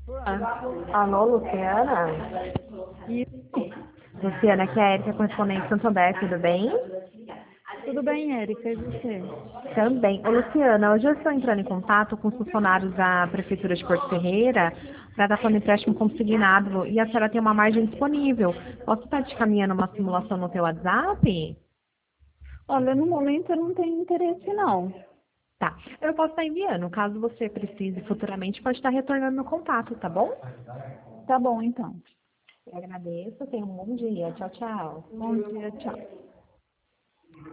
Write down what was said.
Alô, Luciana? Isso. Luciana, aqui é a Erika, correspondente Santander, tudo bem? Tudo bem, Érica? E você? Também. Ô, Luciana, hoje eu estou entrando em contato com os funcionários da Prefeitura de Porto Ferreira para dar plano empréstimo consignado e a senhora tem uma margem disponível. Posso estar te caminhando uma simulação no teu WhatsApp? Olha, no momento eu não tenho interesse, não. Tá. Eu posso estar enviando. Caso você precise futuramente, pode estar retornando no contato, tá bom? Tá bom, então. Eu agradeço. Tenha um bom dia. Tchau, tchau. Bom dia, tchau.